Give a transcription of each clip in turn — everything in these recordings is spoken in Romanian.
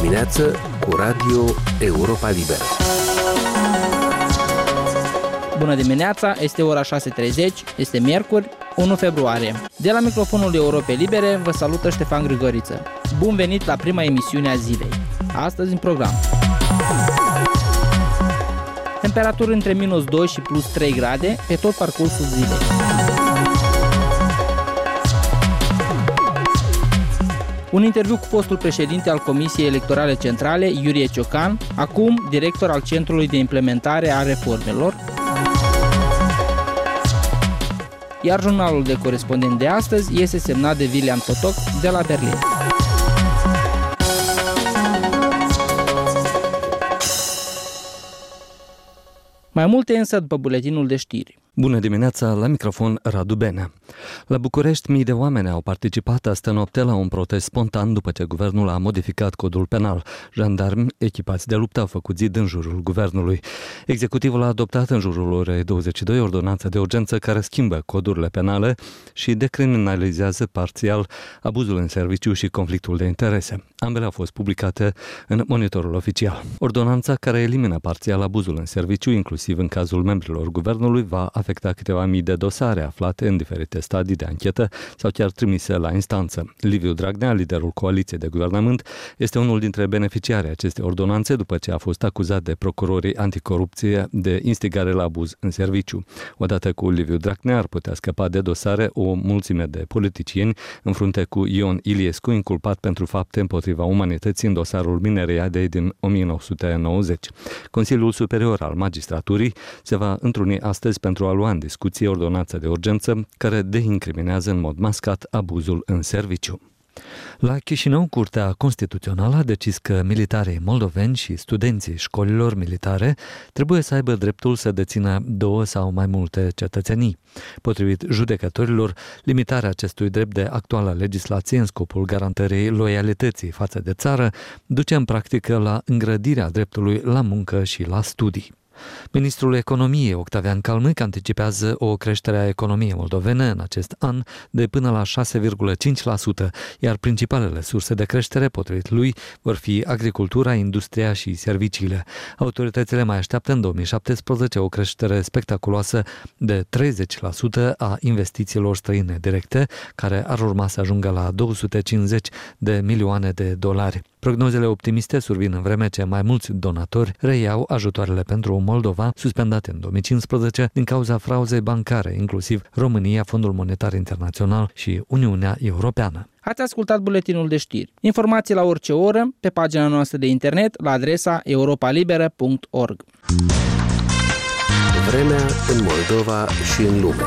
dimineață cu Radio Europa Liberă. Bună dimineața, este ora 6:30, este miercuri, 1 februarie. De la microfonul Europei Libere vă salută Ștefan Grigoriță. Bun venit la prima emisiune a zilei. Astăzi în program. Temperaturi între -2 și +3 grade pe tot parcursul zilei. Un interviu cu fostul președinte al Comisiei Electorale Centrale, Iurie Ciocan, acum director al Centrului de Implementare a Reformelor, iar jurnalul de corespondent de astăzi este semnat de William Totoc de la Berlin. Mai multe însă după buletinul de știri. Bună dimineața, la microfon Radu Benea. La București, mii de oameni au participat astă noapte la un protest spontan după ce guvernul a modificat codul penal. Jandarmi echipați de luptă au făcut zid în jurul guvernului. Executivul a adoptat în jurul orei 22 ordonanță de urgență care schimbă codurile penale și decriminalizează parțial abuzul în serviciu și conflictul de interese. Ambele au fost publicate în Monitorul Oficial. Ordonanța care elimină parțial abuzul în serviciu, inclusiv în cazul membrilor guvernului, va afecta câteva mii de dosare aflate în diferite stadii de anchetă sau chiar trimise la instanță. Liviu Dragnea, liderul coaliției de guvernământ, este unul dintre beneficiarii acestei ordonanțe după ce a fost acuzat de procurorii anticorupție de instigare la abuz în serviciu. Odată cu Liviu Dragnea ar putea scăpa de dosare o mulțime de politicieni în frunte cu Ion Iliescu, inculpat pentru fapte împotriva umanității în dosarul Mineriadei din 1990. Consiliul Superior al Magistraturii se va întruni astăzi pentru a lua în discuție ordonanța de urgență care deincriminează în mod mascat abuzul în serviciu. La Chișinău, Curtea Constituțională a decis că militarii moldoveni și studenții școlilor militare trebuie să aibă dreptul să dețină 2 sau mai multe cetățenii. Potrivit judecătorilor, limitarea acestui drept de actuală legislație în scopul garantării loialității față de țară duce în practică la îngrădirea dreptului la muncă și la studii. Ministrul Economiei, Octavian Calmâc, anticipează o creștere a economiei moldovene în acest an de până la 6,5%, iar principalele surse de creștere, potrivit lui, vor fi agricultura, industria și serviciile. Autoritățile mai așteaptă în 2017 o creștere spectaculoasă de 30% a investițiilor străine directe, care ar urma să ajungă la 250 de milioane de dolari. Prognozele optimiste survin în vreme ce mai mulți donatori reiau ajutoarele pentru Moldova, suspendate în 2015 din cauza frauzei bancare, inclusiv România, Fondul Monetar Internațional și Uniunea Europeană. Ați ascultat buletinul de știri. Informații la orice oră pe pagina noastră de internet la adresa europalibera.org. Vremea în Moldova și în lume.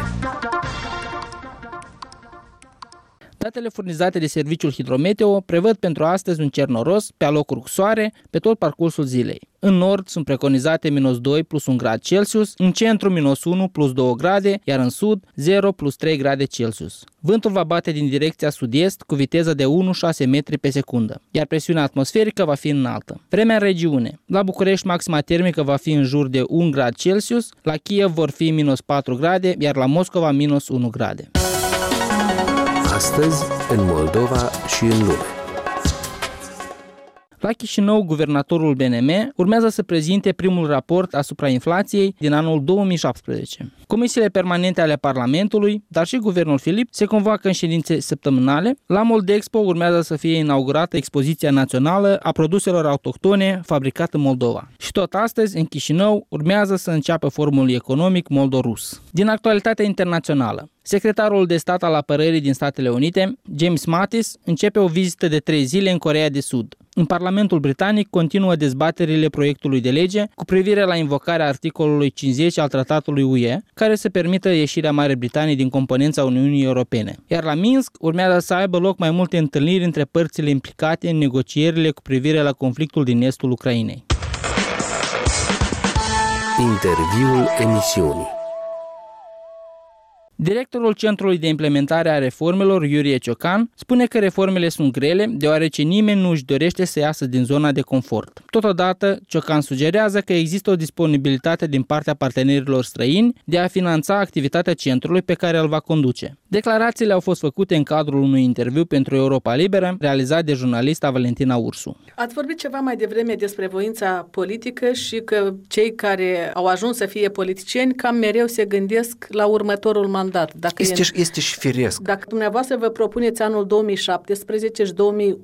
Datele furnizate de Serviciul Hidrometeo prevăd pentru astăzi un cer noros pe alocuri cu soare pe tot parcursul zilei. În nord sunt preconizate -2 + 1 grad Celsius, în centru -1 + 2 grade, iar în sud 0 + 3 grade Celsius. Vântul va bate din direcția sud-est cu viteză de 1,6 metri pe secundă, iar presiunea atmosferică va fi înaltă. Vremea în regiune. La București maxima termică va fi în jur de 1 grad Celsius, la Kiev vor fi -4 grade, iar la Moscova -1 grade. Astăzi, în Moldova și în lume. La Chișinău, guvernatorul BNM urmează să prezinte primul raport asupra inflației din anul 2017. Comisiile permanente ale Parlamentului, dar și guvernul Filip, se convoacă în ședințe săptămânale. La Moldexpo urmează să fie inaugurată expoziția națională a produselor autohtone fabricate în Moldova. Și tot astăzi, în Chișinău, urmează să înceapă forumul economic moldo-rus. Din actualitatea internațională. Secretarul de stat al apărării din Statele Unite, James Mattis, începe o vizită de 3 zile în Coreea de Sud. În Parlamentul Britanic continuă dezbaterile proiectului de lege cu privire la invocarea articolului 50 al Tratatului UE, care să permită ieșirea Marii Britanii din componența Uniunii Europene. Iar la Minsk urmează să aibă loc mai multe întâlniri între părțile implicate în negocierile cu privire la conflictul din estul Ucrainei. Interviul emisiunii. Directorul Centrului de Implementare a Reformelor, Iurie Ciocan, spune că reformele sunt grele, deoarece nimeni nu își dorește să iasă din zona de confort. Totodată, Ciocan sugerează că există o disponibilitate din partea partenerilor străini de a finanța activitatea centrului pe care îl va conduce. Declarațiile au fost făcute în cadrul unui interviu pentru Europa Liberă, realizat de jurnalista Valentina Ursu. Ați vorbit ceva mai devreme despre voința politică și că cei care au ajuns să fie politicieni cam mereu se gândesc la următorul mandat. Este și firesc. Dacă dumneavoastră vă propuneți anul 2017 și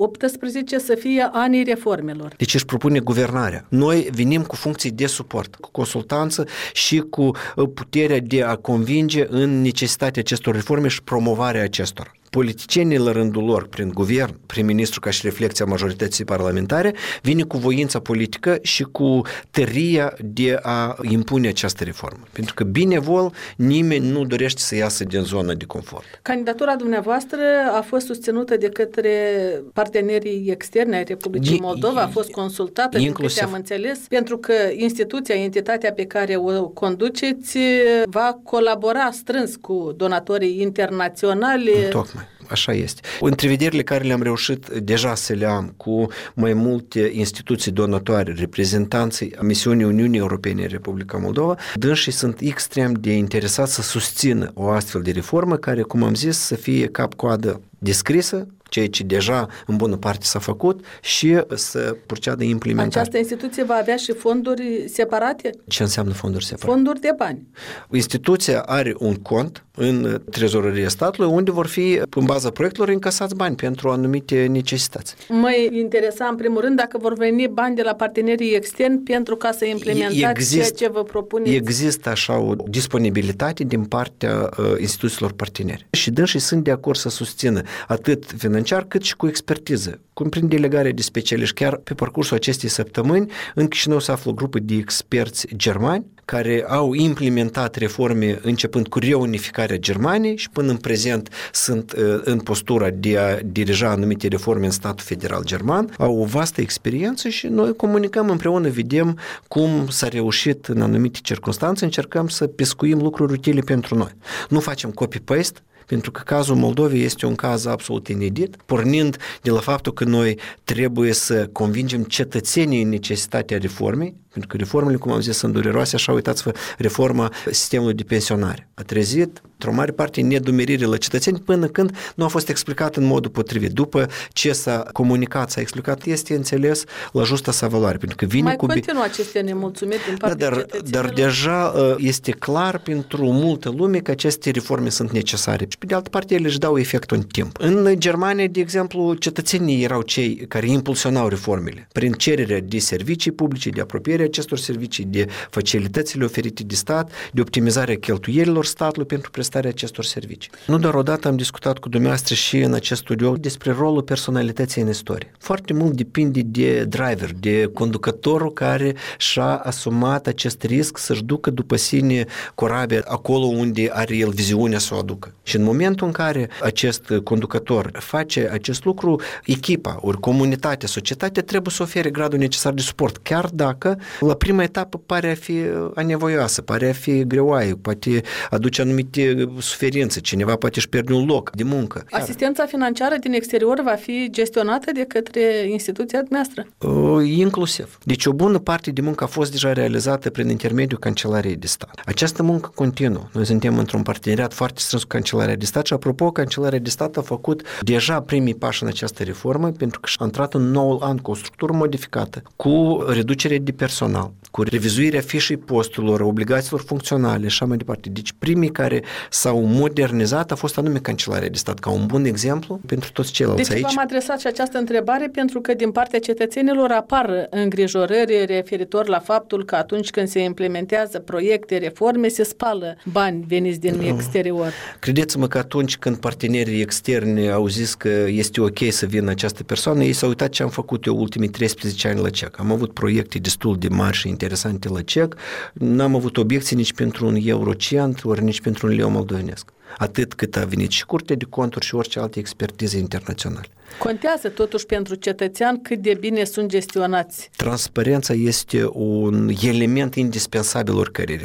2018 să fie anii reformelor. Deci își propune guvernarea. Noi venim cu funcții de suport, cu consultanță și cu puterea de a convinge în necesitatea acestor reforme și promovarea acestora. Politicienii la rândul lor, prin guvern, prim-ministru ca și reflecția majorității parlamentare, vine cu voința politică și cu tăria de a impune această reformă. Pentru că binevol nimeni nu dorește să iasă din zona de confort. Candidatura dumneavoastră a fost susținută de către partenerii externi ai Republicii Moldova, a fost consultată, din câte am înțeles, pentru că entitatea pe care o conduceți va colabora strâns cu donatorii internaționali. Tocmai. Așa este. Întrevederile care le-am reușit deja să le am cu mai multe instituții donatoare, reprezentanții misiunii Uniunii Europene în Republica Moldova, dânsii sunt extrem de interesați să susțină o astfel de reformă care, cum am zis, să fie cap-coadă descrisă, ceea ce deja în bună parte s-a făcut și să proceadă implementare. Această instituție va avea și fonduri separate? Ce înseamnă fonduri separate? Fonduri de bani. Instituția are un cont în trezoreria statului unde vor fi, în baza proiectelor, încasați bani pentru anumite necesități. Mă interesa în primul rând dacă vor veni bani de la partenerii externi pentru ca să implementați ceea ce vă propuneți. Există așa o disponibilitate din partea instituțiilor parteneri. Și dânsii sunt de acord să susțină atât financiar cât și cu expertiză, cum prin delegare de specialiști. Chiar pe parcursul acestei săptămâni în Chișinău se află o grupă de experți germani care au implementat reforme începând cu reunificarea Germaniei și până în prezent sunt în postura de a dirija anumite reforme în statul federal german, au o vastă experiență și noi comunicăm împreună, vedem cum s-a reușit în anumite circunstanțe, încercăm să pescuim lucruri utile pentru noi. Nu facem copy-paste, pentru că cazul Moldovei este un caz absolut inedit, pornind de la faptul că noi trebuie să convingem cetățenii în necesitatea reformei, pentru că reformele, cum am zis, sunt dureroase, așa uitați-vă, reforma sistemului de pensionare. A trezit, într-o mare parte, nedumerire la cetățeni până când nu a fost explicat în modul potrivit. După ce s-a comunicat, s-a explicat, este înțeles la justa sa valoare. Pentru că vine mai continuă aceste nemulțumiri din partea cetățenilor? Dar deja este clar pentru multă lume că aceste reforme sunt necesare. Și pe de altă parte, ele își dau efectul în timp. În Germania, de exemplu, cetățenii erau cei care impulsionau reformele prin cererea de servicii publice, de apropiere acestor servicii, de facilitățile oferite de stat, de optimizarea cheltuielilor statului pentru prestarea acestor servicii. Nu doar odată am discutat cu dumneavoastră și în acest studiu despre rolul personalității în istorie. Foarte mult depinde de driver, de conducătorul care și-a asumat acest risc să-și ducă după sine corabia acolo unde are el viziunea să o aducă. Și în momentul în care acest conducător face acest lucru, echipa, ori comunitatea, societatea trebuie să ofere gradul necesar de suport, chiar dacă la prima etapă pare a fi anevoioasă, pare a fi greoaie, poate aduce anumite suferințe, cineva poate își pierde un loc de muncă. Asistența financiară din exterior va fi gestionată de către instituția noastră? Inclusiv. Deci o bună parte de muncă a fost deja realizată prin intermediul Cancelariei de Stat. Această muncă continuă. Noi suntem într-un parteneriat foarte strâns cu Cancelaria de Stat și, apropo, Cancelaria de Stat a făcut deja primii pași în această reformă pentru că a intrat în noul an cu o structură modificată, cu reducere de personal, cu revizuirea fișei posturilor, obligațiilor funcționale și așa mai departe. Deci primii care s-au modernizat a fost anume Cancelaria de Stat, ca un bun exemplu pentru toți ceilalți aici. Deci v-am adresat și această întrebare pentru că din partea cetățenilor apar îngrijorări referitor la faptul că atunci când se implementează proiecte, reforme, se spală bani veniți din exterior. Credeți-mă că atunci când partenerii externi au zis că este ok să vină această persoană, ei s-au uitat ce am făcut eu ultimii 13 ani la CEC. Am avut proiecte destul de mari și interesante la CEC, n-am avut obiecții nici pentru un eurocent, ori nici pentru un leu moldovenesc. Atât cât a venit și Curtea de Conturi și orice alte expertize internaționale. Contează totuși pentru cetățean cât de bine sunt gestionați. Transparența este un element indispensabil oricărei reforme.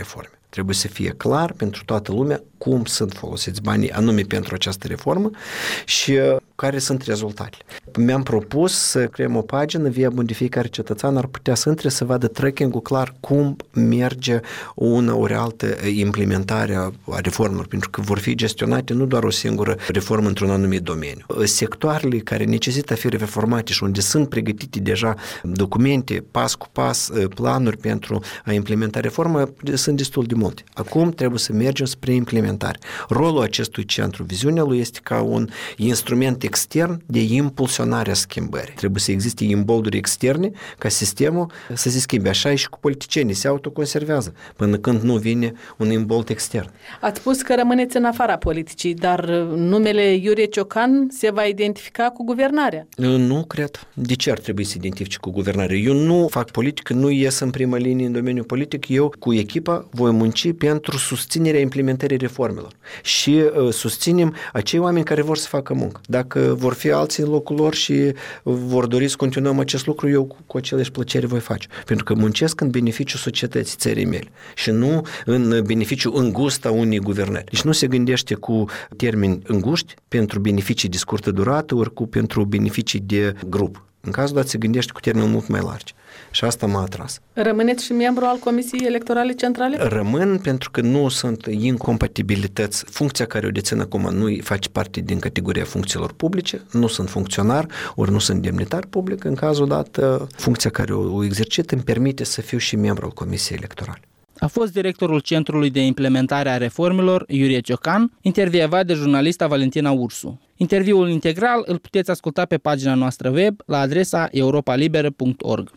Trebuie să fie clar pentru toată lumea cum sunt folosiți banii anume pentru această reformă și care sunt rezultatele. Mi-am propus să creăm o pagină via unde fiecare cetățean ar putea să intre să vadă tracking-ul clar cum merge una ori altă implementare a reformelor, pentru că vor fi gestionate nu doar o singură reformă într-un anumit domeniu. Sectoarele care necesită a fi reformate și unde sunt pregătite deja documente, pas cu pas, planuri pentru a implementa reforma, sunt destul de multe. Acum trebuie să mergem spre implementare. Rolul acestui centru, viziunea lui este ca un instrument extern de impulsionare a schimbării. Trebuie să existe imbolduri externe ca sistemul să se schimbe. Așa și cu politicienii, se autoconservează până când nu vine un imbold extern. Ați spus că rămâneți în afara politicii, dar numele Iurie Ciocan se va identifica cu guvernarea? Nu cred. De ce ar trebui să identifice cu guvernarea? Eu nu fac politică, nu ies în prima linie în domeniul politic. Eu cu echipa voi munci pentru susținerea implementării reformelor și susținem acei oameni care vor să facă muncă. Dacă vor fi alții în locul lor și vor dori să continuăm acest lucru, eu cu aceleași plăcere voi face. Pentru că muncesc în beneficiul societății țării mele și nu în beneficiul îngust a unei guvernări. Deci nu se gândește cu termeni înguști pentru beneficii de scurtă durată, ori pentru beneficii de grup. În cazul dat se gândește cu termeni mult mai largi. Și asta m-a atras. Rămâneți și membru al Comisiei Electorale Centrale? Rămân pentru că nu sunt incompatibilități. Funcția care o dețin acum nu face parte din categoria funcțiilor publice, nu sunt funcționar, ori nu sunt demnitar public. În cazul dat, funcția care o exercit îmi permite să fiu și membru al Comisiei Electorale. A fost directorul Centrului de Implementare a Reformelor, Iurie Ciocan, intervievat de jurnalista Valentina Ursu. Interviul integral îl puteți asculta pe pagina noastră web la adresa europalibera.org.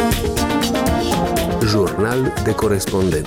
Jurnal de corespondent.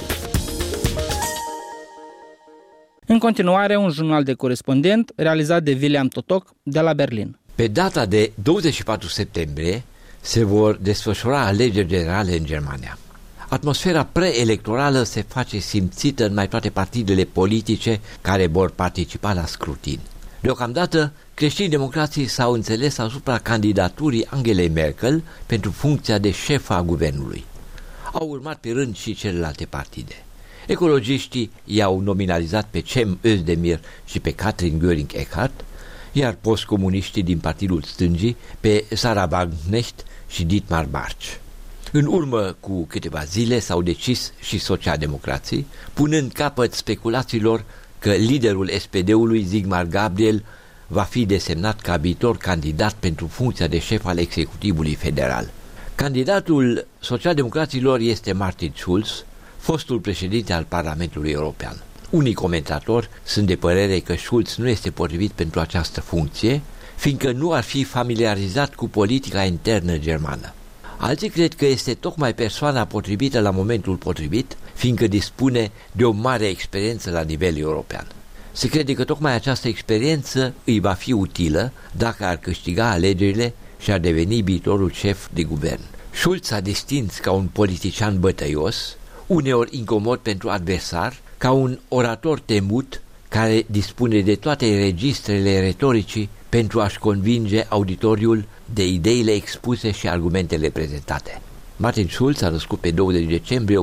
În continuare, un jurnal de corespondent realizat de William Totoc de la Berlin. Pe data de 24 septembrie se vor desfășura alegeri generale în Germania. Atmosfera preelectorală se face simțită în mai toate partidele politice care vor participa la scrutin. Deocamdată, creștini-democrații s-au înțeles asupra candidaturii Angelei Merkel pentru funcția de șef a guvernului. Au urmat pe rând și celelalte partide. Ecologiștii i-au nominalizat pe Cem Özdemir și pe Katrin Göring-Eckardt, iar postcomuniștii din Partidul Stângii pe Sarah Wagenknecht și Dietmar Bartsch. În urmă cu câteva zile s-au decis și socialdemocrații, punând capăt speculațiilor că liderul SPD-ului, Sigmar Gabriel, va fi desemnat ca viitor candidat pentru funcția de șef al executivului federal. Candidatul socialdemocraților este Martin Schulz, fostul președinte al Parlamentului European. Unii comentatori sunt de părere că Schulz nu este potrivit pentru această funcție, fiindcă nu ar fi familiarizat cu politica internă germană. Alții cred că este tocmai persoana potrivită la momentul potrivit, fiindcă dispune de o mare experiență la nivel european. Se crede că tocmai această experiență îi va fi utilă dacă ar câștiga alegerile și ar deveni viitorul șef de guvern. Schulz s-a distins ca un politician bătăios, uneori incomod pentru adversar, ca un orator temut care dispune de toate registrele retoricii pentru a-și convinge auditoriul de ideile expuse și argumentele prezentate. Martin Schulz s-a născut pe 20 decembrie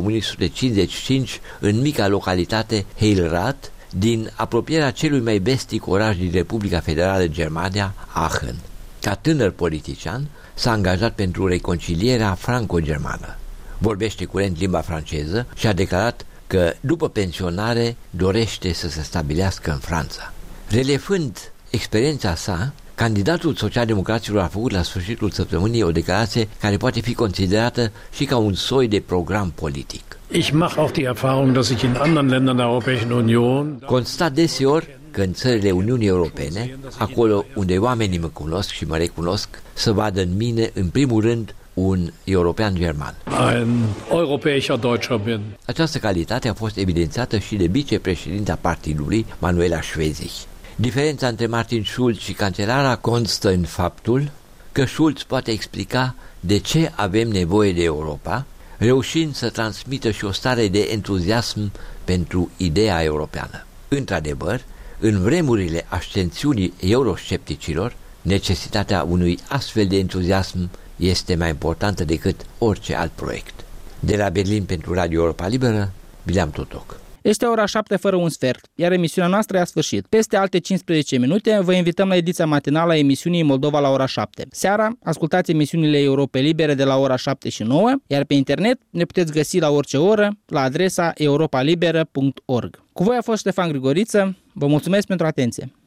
1955 în mica localitate Heilrath, din apropierea celui mai vestic oraș din Republica Federală Germania, Aachen. Ca tânăr politician, s-a angajat pentru reconcilierea franco-germană. Vorbește curent limba franceză și a declarat că, după pensionare, dorește să se stabilească în Franța. Relevând experiența sa, candidatul socialdemocraților a făcut la sfârșitul săptămânii o declarație care poate fi considerată și ca un soi de program politic. Ich mache auch die Erfahrung, dass ich in anderen Ländern der Europäischen Union constat deseori că în țările Uniunii Europene, acolo unde oamenii mă cunosc și mă recunosc, să vadă în mine, în primul rând, un european german. ein europäischer Deutscher bin. Această calitate a fost evidențiată și de vicepreședinta partidului, Manuela Schwesig. Diferența între Martin Schulz și cancelara constă în faptul că Schulz poate explica de ce avem nevoie de Europa, reușind să transmită și o stare de entuziasm pentru ideea europeană. Într-adevăr, în vremurile ascensiunii euroscepticilor, necesitatea unui astfel de entuziasm este mai importantă decât orice alt proiect. De la Berlin pentru Radio Europa Liberă, William Totoc. Este ora 7 fără un sfert, iar emisiunea noastră a sfârșit. Peste alte 15 minute vă invităm la ediția matinală a emisiunii Moldova la ora 7. Seara ascultați emisiunile Europe Libere de la ora 7 și 9, iar pe internet ne puteți găsi la orice oră la adresa europalibera.org. Cu voi a fost Ștefan Grigoriță, vă mulțumesc pentru atenție!